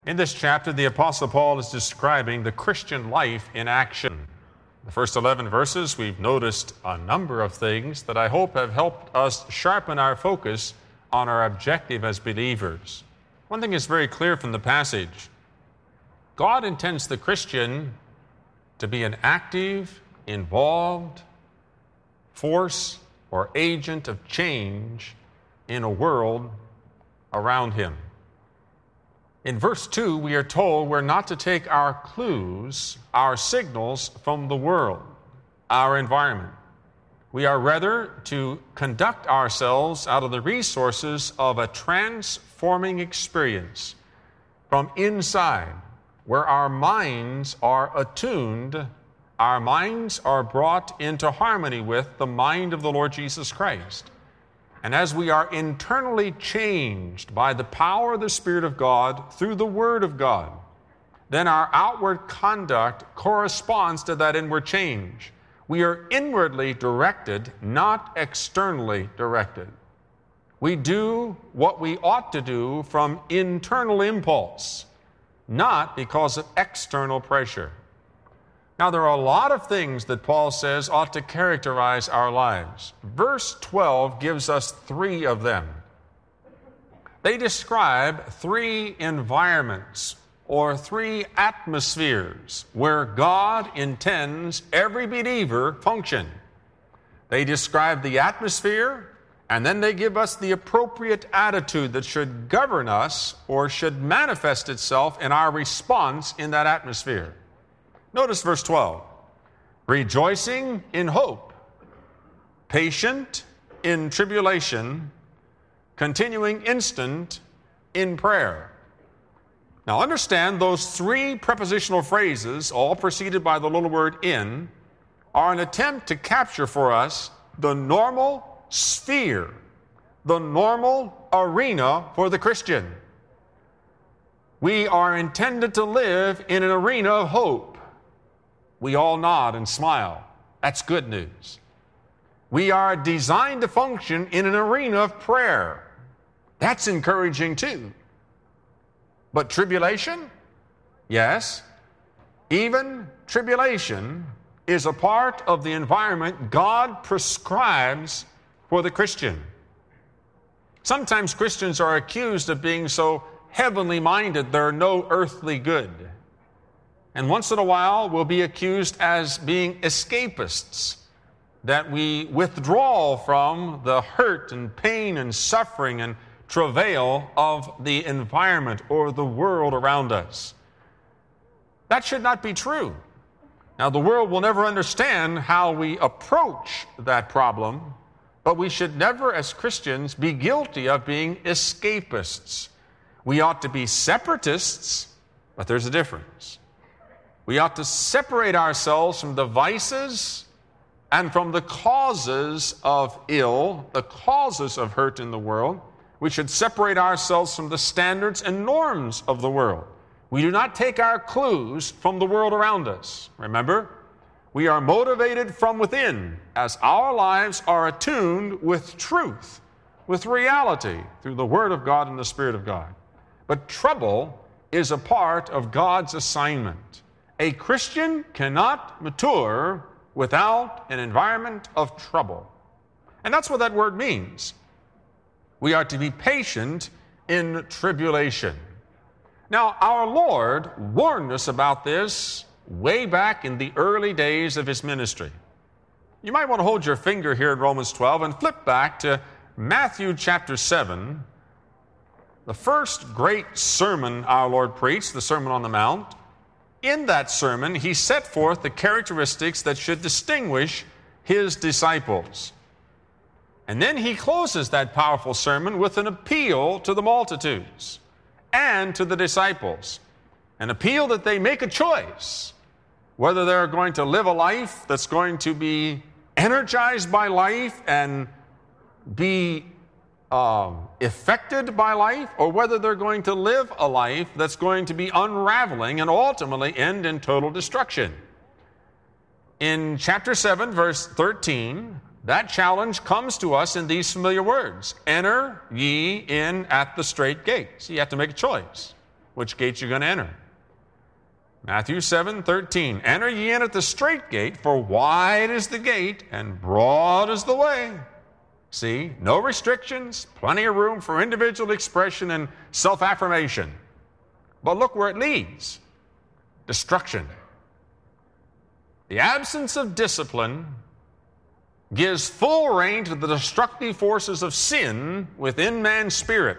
In this chapter, the Apostle Paul is describing the Christian life in action. The first 11 verses, we've noticed a number of things that I hope have helped us sharpen our focus on our objective as believers. One thing is very clear from the passage. God intends the Christian to be an active, involved force or agent of change in a world around him. In verse 2, we are told we're not to take our clues, our signals from the world, our environment. We are rather to conduct ourselves out of the resources of a transforming experience from inside, where our minds are attuned, our minds are brought into harmony with the mind of the Lord Jesus Christ. And as we are internally changed by the power of the Spirit of God through the Word of God, then our outward conduct corresponds to that inward change. We are inwardly directed, not externally directed. We do what we ought to do from internal impulse, not because of external pressure. Now, there are a lot of things that Paul says ought to characterize our lives. Verse 12 gives us 3 of them. They describe 3 environments or 3 atmospheres where God intends every believer function. They describe the atmosphere, and then they give us the appropriate attitude that should govern us or should manifest itself in our response in that atmosphere. Notice verse 12. Rejoicing in hope, patient in tribulation, continuing instant in prayer. Now understand those 3 prepositional phrases, all preceded by the little word in, are an attempt to capture for us the normal sphere, the normal arena for the Christian. We are intended to live in an arena of hope. We all nod and smile. That's good news. We are designed to function in an arena of prayer. That's encouraging too. But tribulation? Yes. Even tribulation is a part of the environment God prescribes for the Christian. Sometimes Christians are accused of being so heavenly minded they're no earthly good. And once in a while, we'll be accused as being escapists, that we withdraw from the hurt and pain and suffering and travail of the environment or the world around us. That should not be true. Now, the world will never understand how we approach that problem, but we should never, as Christians, be guilty of being escapists. We ought to be separatists, but there's a difference. We ought to separate ourselves from the vices and from the causes of ill, the causes of hurt in the world. We should separate ourselves from the standards and norms of the world. We do not take our clues from the world around us. Remember, we are motivated from within as our lives are attuned with truth, with reality, through the Word of God and the Spirit of God. But trouble is a part of God's assignment. A Christian cannot mature without an environment of trouble. And that's what that word means. We are to be patient in tribulation. Now, our Lord warned us about this way back in the early days of His ministry. You might want to hold your finger here in Romans 12 and flip back to Matthew chapter 7, the first great sermon our Lord preached, the Sermon on the Mount. In that sermon, He set forth the characteristics that should distinguish His disciples. And then He closes that powerful sermon with an appeal to the multitudes and to the disciples. An appeal that they make a choice, whether they're going to live a life that's going to be energized by life and be affected by life, or whether they're going to live a life that's going to be unraveling and ultimately end in total destruction. In chapter 7, verse 13, that challenge comes to us in these familiar words. Enter ye in at the strait gate. So you have to make a choice. which gate you're going to enter. Matthew 7:13, enter ye in at the strait gate, for wide is the gate, and broad is the way. See, no restrictions, plenty of room for individual expression and self-affirmation. But look where it leads. Destruction. The absence of discipline gives full rein to the destructive forces of sin within man's spirit.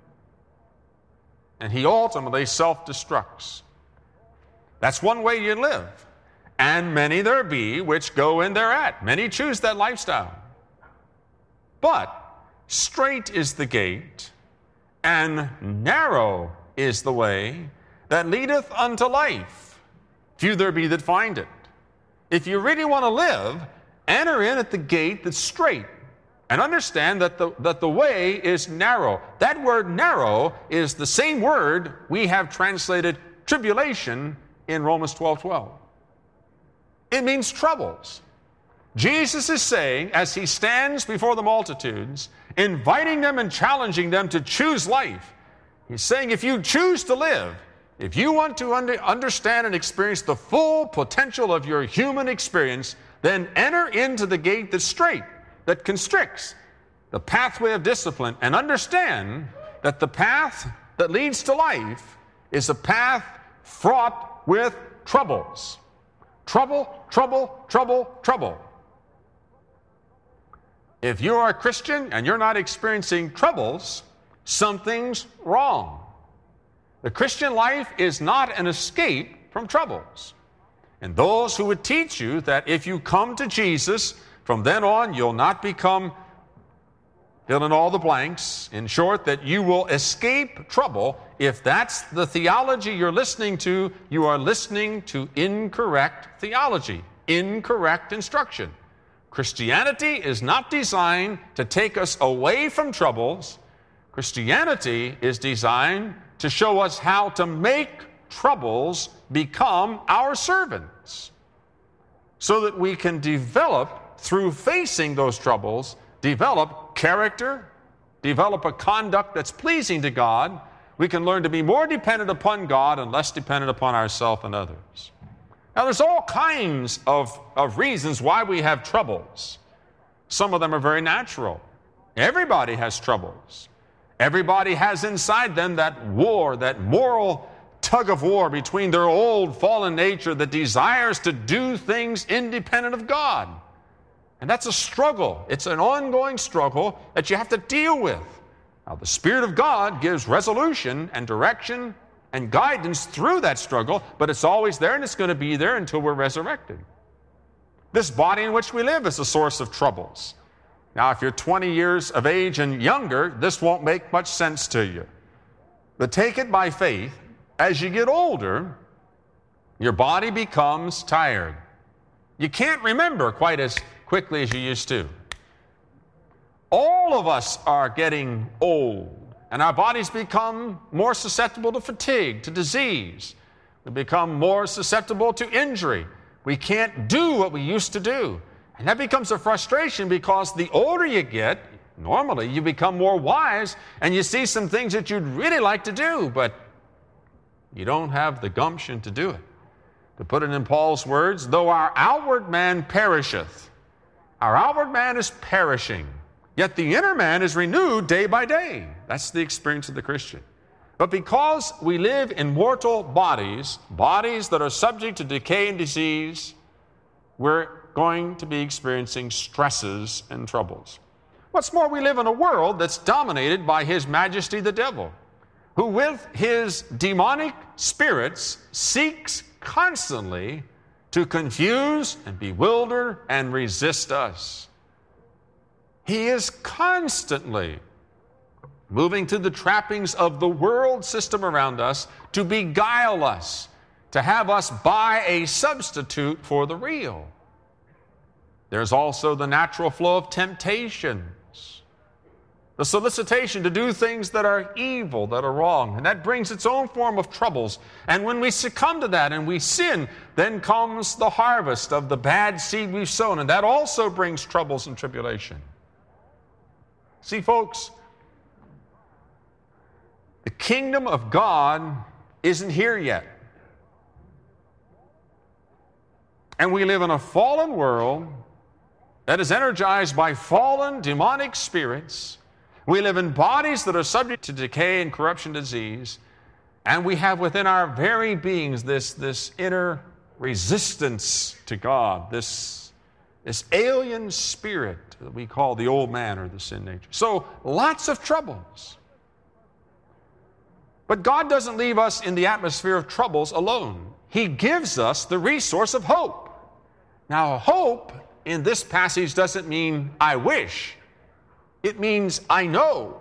And he ultimately self-destructs. That's one way you live. And many there be which go in thereat. Many choose that lifestyle. But strait is the gate, and narrow is the way that leadeth unto life. Few there be that find it. If you really want to live, enter in at the gate that's straight. And understand that the way is narrow. That word narrow is the same word we have translated tribulation in Romans 12:12. It means troubles. Jesus is saying, as he stands before the multitudes, inviting them and challenging them to choose life, he's saying, if you choose to live, if you want to understand and experience the full potential of your human experience, then enter into the gate that's straight, that constricts the pathway of discipline, and understand that the path that leads to life is a path fraught with troubles. Trouble, trouble, trouble, trouble. If you are a Christian and you're not experiencing troubles, something's wrong. The Christian life is not an escape from troubles. And those who would teach you that if you come to Jesus, from then on you'll not become, fill in all the blanks, in short, that you will escape trouble, if that's the theology you're listening to, you are listening to incorrect theology, incorrect instruction. Christianity is not designed to take us away from troubles. Christianity is designed to show us how to make troubles become our servants, so that we can develop, through facing those troubles, develop character, develop a conduct that's pleasing to God. We can learn to be more dependent upon God and less dependent upon ourselves and others. Now, there's all kinds of reasons why we have troubles. Some of them are very natural. Everybody has troubles. Everybody has inside them that war, that moral tug of war between their old fallen nature that desires to do things independent of God. And that's a struggle. It's an ongoing struggle that you have to deal with. Now, the Spirit of God gives resolution and direction and guidance through that struggle, but it's always there, and it's going to be there until we're resurrected. This body in which we live is a source of troubles. Now, if you're 20 years of age and younger, this won't make much sense to you. But take it by faith. As you get older, your body becomes tired. You can't remember quite as quickly as you used to. All of us are getting old, and our bodies become more susceptible to fatigue, to disease. We become more susceptible to injury. We can't do what we used to do. And that becomes a frustration, because the older you get, normally you become more wise, and you see some things that you'd really like to do, but you don't have the gumption to do it. To put it in Paul's words, though our outward man perisheth, our outward man is perishing, yet the inner man is renewed day by day. That's the experience of the Christian. But because we live in mortal bodies, bodies that are subject to decay and disease, we're going to be experiencing stresses and troubles. What's more, we live in a world that's dominated by His Majesty the devil, who with his demonic spirits seeks constantly to confuse and bewilder and resist us. He is constantly moving through the trappings of the world system around us to beguile us, to have us buy a substitute for the real. There's also the natural flow of temptations, the solicitation to do things that are evil, that are wrong, and that brings its own form of troubles. And when we succumb to that and we sin, then comes the harvest of the bad seed we've sown, and that also brings troubles and tribulation. See, folks, the kingdom of God isn't here yet. And we live in a fallen world that is energized by fallen demonic spirits. We live in bodies that are subject to decay and corruption, disease. And we have within our very beings this inner resistance to God, this alien spirit that we call the old man or the sin nature. So lots of troubles. But God doesn't leave us in the atmosphere of troubles alone. He gives us the resource of hope. Now, hope in this passage doesn't mean I wish. It means I know.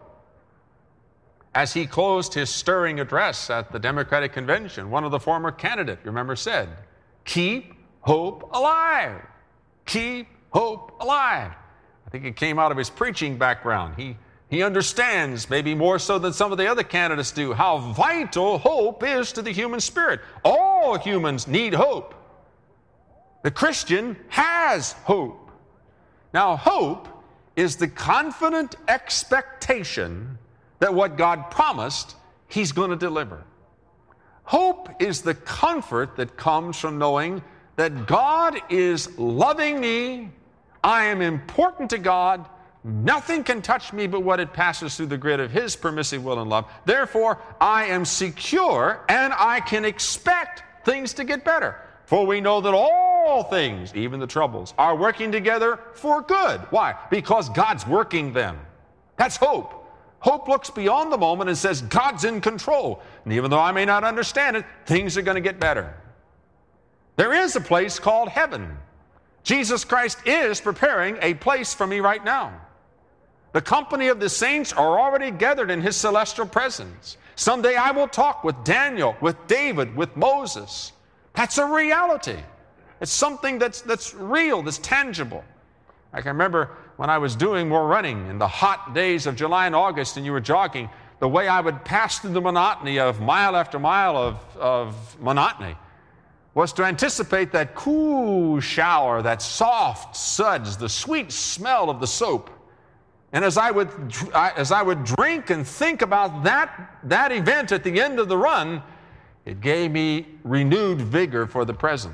As he closed his stirring address at the Democratic Convention, one of the former candidates, remember, said, "Keep hope alive. Keep hope alive." I think it came out of his preaching background. He understands, maybe more so than some of the other candidates do, how vital hope is to the human spirit. All humans need hope. The Christian has hope. Now, hope is the confident expectation that what God promised, He's going to deliver. Hope is the comfort that comes from knowing that God is loving me, I am important to God, nothing can touch me but what it passes through the grid of His permissive will and love. Therefore, I am secure and I can expect things to get better. For we know that all things, even the troubles, are working together for good. Why? Because God's working them. That's hope. Hope looks beyond the moment and says, God's in control. And even though I may not understand it, things are going to get better. There is a place called heaven. Jesus Christ is preparing a place for me right now. The company of the saints are already gathered in His celestial presence. Someday I will talk with Daniel, with David, with Moses. That's a reality. It's something that's real, that's tangible. I can remember when I was doing more running in the hot days of July and August and you were jogging, the way I would pass through the monotony of mile after mile of monotony was to anticipate that cool shower, that soft suds, the sweet smell of the soap. And as I would drink and think about that event at the end of the run, it gave me renewed vigor for the present.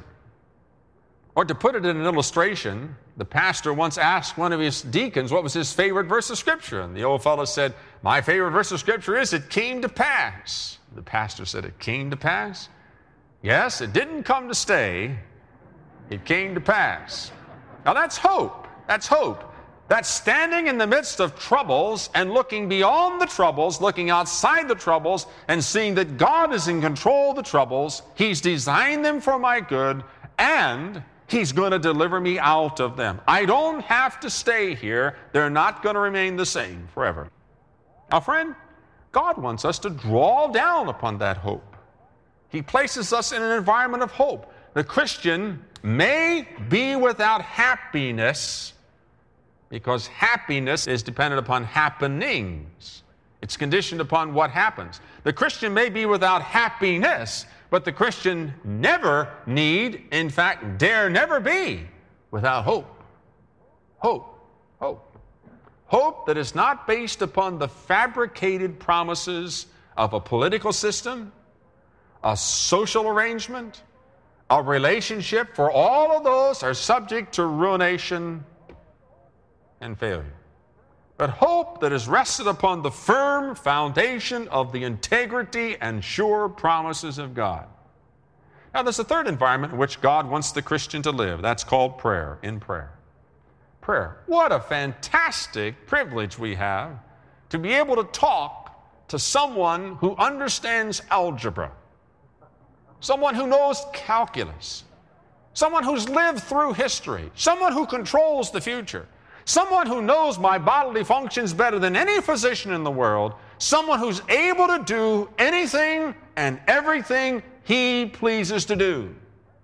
Or to put it in an illustration, the pastor once asked one of his deacons what was his favorite verse of Scripture. And the old fellow said, "My favorite verse of Scripture is, it came to pass." The pastor said, "It came to pass?" Yes, it didn't come to stay. It came to pass. Now that's hope. That's hope. That's standing in the midst of troubles and looking beyond the troubles, looking outside the troubles, and seeing that God is in control of the troubles. He's designed them for my good, and He's going to deliver me out of them. I don't have to stay here. They're not going to remain the same forever. Now, friend, God wants us to draw down upon that hope. He places us in an environment of hope. The Christian may be without happiness because happiness is dependent upon happenings. It's conditioned upon what happens. The Christian may be without happiness, but the Christian never need, in fact, dare never be without hope. Hope. Hope. Hope that is not based upon the fabricated promises of a political system, a social arrangement, a relationship, for all of those are subject to ruination and failure. But hope that is rested upon the firm foundation of the integrity and sure promises of God. Now, there's a third environment in which God wants the Christian to live. That's called prayer, in prayer. Prayer. What a fantastic privilege we have to be able to talk to someone who understands algebra, someone who knows calculus, someone who's lived through history, someone who controls the future, someone who knows my bodily functions better than any physician in the world, someone who's able to do anything and everything He pleases to do.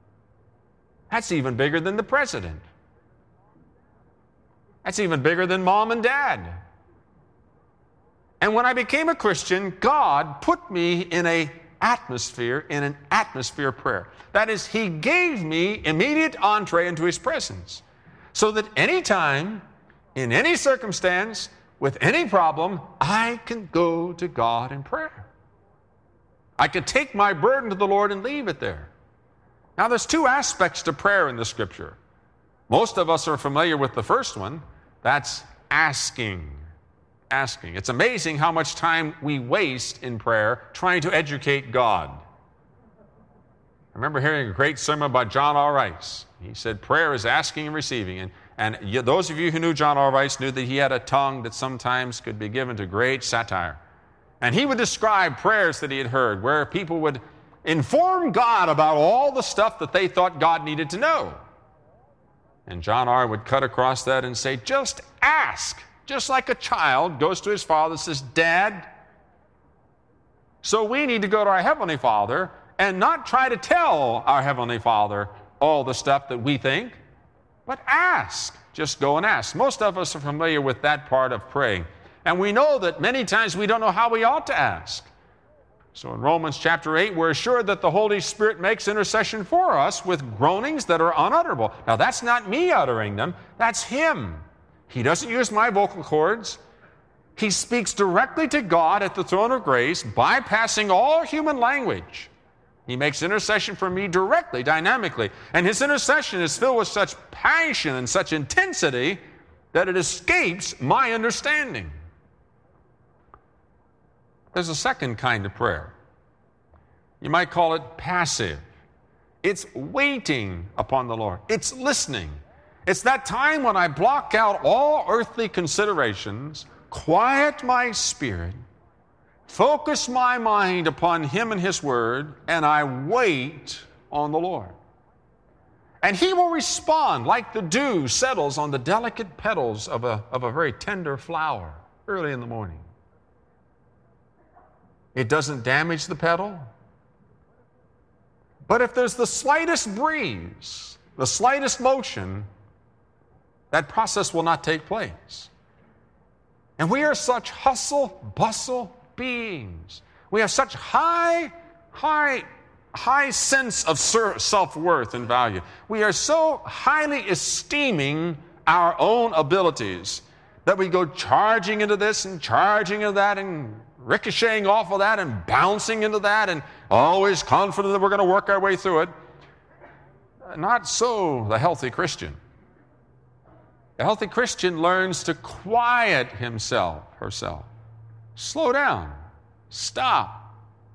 That's even bigger than the president. That's even bigger than mom and dad. And when I became a Christian, God put me in an atmosphere of prayer. That is, He gave me immediate entree into His presence, so that anytime, in any circumstance, with any problem, I can go to God in prayer. I could take my burden to the Lord and leave it there. Now, there's two aspects to prayer in the Scripture. Most of us are familiar with the first one. That's asking. Asking. It's amazing how much time we waste in prayer trying to educate God. I remember hearing a great sermon by John R. Rice. He said prayer is asking and receiving. And those of you who knew John R. Rice knew that he had a tongue that sometimes could be given to great satire. And he would describe prayers that he had heard where people would inform God about all the stuff that they thought God needed to know. And John R. would cut across that and say, just ask. Just like a child goes to his father and says, Dad. So we need to go to our Heavenly Father and not try to tell our Heavenly Father all the stuff that we think, but ask. Just go and ask. Most of us are familiar with that part of praying. And we know that many times we don't know how we ought to ask. So in Romans chapter 8, we're assured that the Holy Spirit makes intercession for us with groanings that are unutterable. Now, that's not me uttering them. That's Him. He doesn't use my vocal cords. He speaks directly to God at the throne of grace, bypassing all human language. He makes intercession for me directly, dynamically. And His intercession is filled with such passion and such intensity that it escapes my understanding. There's a second kind of prayer. You might call it passive. It's waiting upon the Lord. It's listening. It's that time when I block out all earthly considerations, quiet my spirit, focus my mind upon Him and His Word, and I wait on the Lord. And He will respond like the dew settles on the delicate petals of a very tender flower early in the morning. It doesn't damage the petal. But if there's the slightest breeze, the slightest motion, that process will not take place. And we are such hustle, bustle beings. We have such high sense of self-worth and value. We are so highly esteeming our own abilities that we go charging into this and charging into that and ricocheting off of that and bouncing into that and always confident that we're going to work our way through it. Not so the healthy Christian. The healthy Christian learns to quiet himself, herself. Slow down. Stop.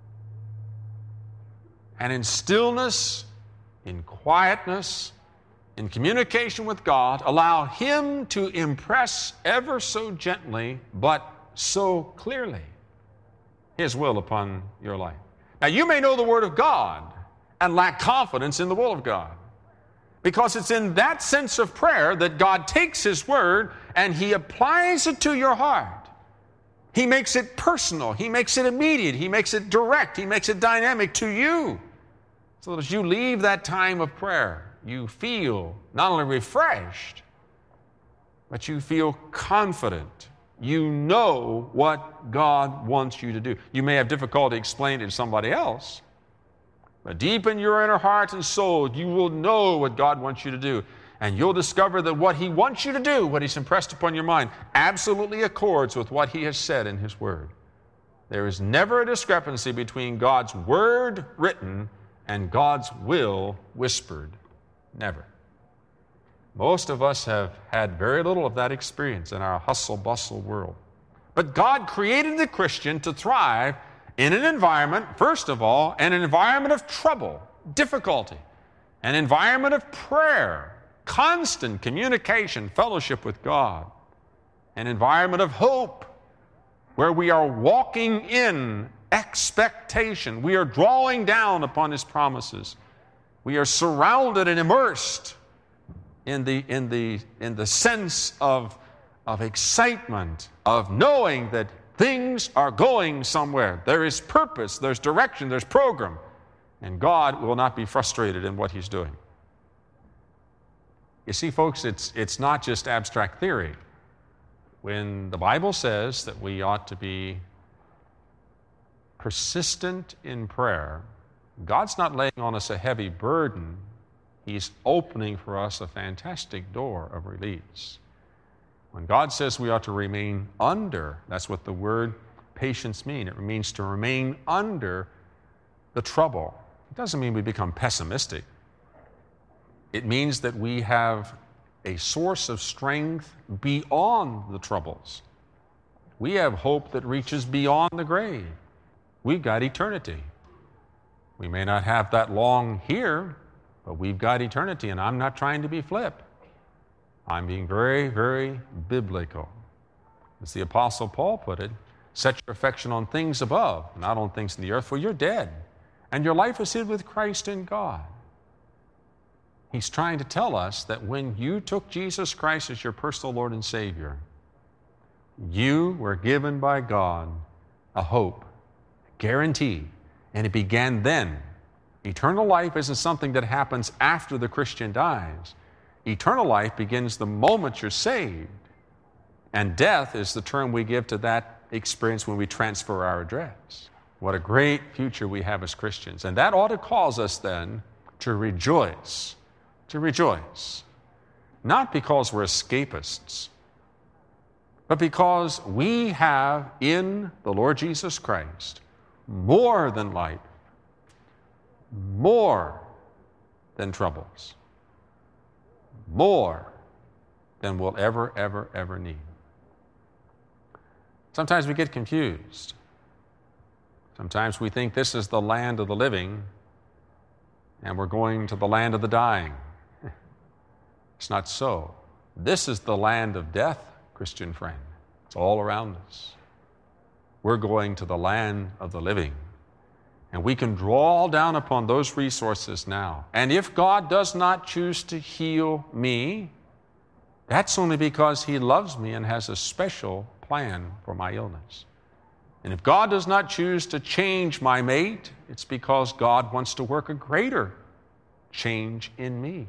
And in stillness, in quietness, in communication with God, allow Him to impress ever so gently, but so clearly, His will upon your life. Now, you may know the Word of God and lack confidence in the will of God, because it's in that sense of prayer that God takes His Word and He applies it to your heart. He makes it personal. He makes it immediate. He makes it direct. He makes it dynamic to you, so that as you leave that time of prayer, you feel not only refreshed, but you feel confident. You know what God wants you to do. You may have difficulty explaining it to somebody else, but deep in your inner heart and soul, you will know what God wants you to do. And you'll discover that what He wants you to do, what He's impressed upon your mind, absolutely accords with what He has said in His Word. There is never a discrepancy between God's Word written and God's will whispered. Never. Most of us have had very little of that experience in our hustle-bustle world. But God created the Christian to thrive in an environment, first of all, an environment of trouble, difficulty, an environment of prayer, constant communication, fellowship with God, an environment of hope, where we are walking in expectation. We are drawing down upon His promises. We are surrounded and immersed in the sense of excitement, of knowing that things are going somewhere. There is purpose, there's direction, there's program, and God will not be frustrated in what He's doing. You see, folks, it's not just abstract theory. When the Bible says that we ought to be persistent in prayer, God's not laying on us a heavy burden. He's opening for us a fantastic door of release. When God says we ought to remain under, that's what the word patience means. It means to remain under the trouble, it doesn't mean we become pessimistic. It means that we have a source of strength beyond the troubles. We have hope that reaches beyond the grave. We've got eternity. We may not have that long here, but we've got eternity, and I'm not trying to be flip. I'm being very, very biblical. As the Apostle Paul put it, set your affection on things above, not on things in the earth, for you're dead, and your life is hid with Christ in God. He's trying to tell us that when you took Jesus Christ as your personal Lord and Savior, you were given by God a hope, a guarantee, and it began then. Eternal life isn't something that happens after the Christian dies. Eternal life begins the moment you're saved. And death is the term we give to that experience when we transfer our address. What a great future we have as Christians. And that ought to cause us then to rejoice. To rejoice. Not because we're escapists, but because we have in the Lord Jesus Christ more than life, more than troubles, more than we'll ever need. Sometimes we get confused. Sometimes we think this is the land of the living and we're going to the land of the dying. It's not so. This is the land of death, Christian friend. It's all around us. We're going to the land of the living. And we can draw down upon those resources now. And if God does not choose to heal me, that's only because He loves me and has a special plan for my illness. And if God does not choose to change my mate, it's because God wants to work a greater change in me.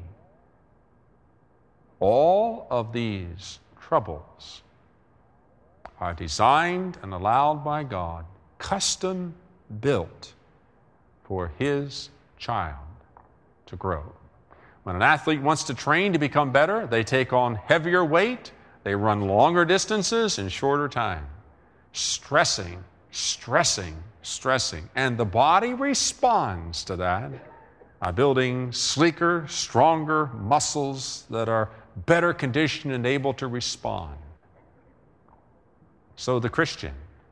All of these troubles are designed and allowed by God, custom built for His child to grow. When an athlete wants to train to become better, they take on heavier weight, they run longer distances in shorter time. Stressing. And the body responds to that by building sleeker, stronger muscles that are better conditioned and able to respond. So the Christian,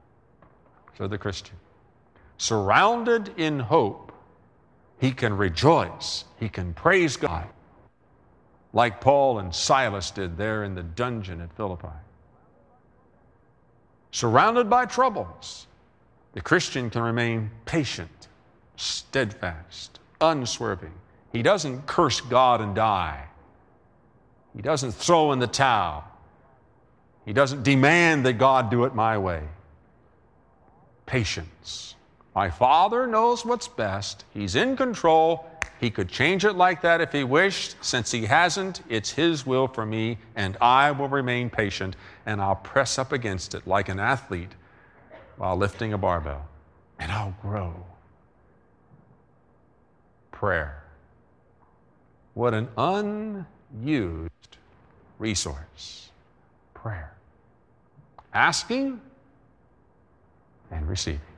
surrounded in hope, he can rejoice, he can praise God, like Paul and Silas did there in the dungeon at Philippi. Surrounded by troubles, the Christian can remain patient, steadfast, unswerving. He doesn't curse God and die. He doesn't throw in the towel. He doesn't demand that God do it my way. Patience. My Father knows what's best. He's in control. He could change it like that if He wished. Since He hasn't, it's His will for me, and I will remain patient, and I'll press up against it like an athlete while lifting a barbell, and I'll grow. Prayer. What an unused resource. Prayer. Asking and receiving.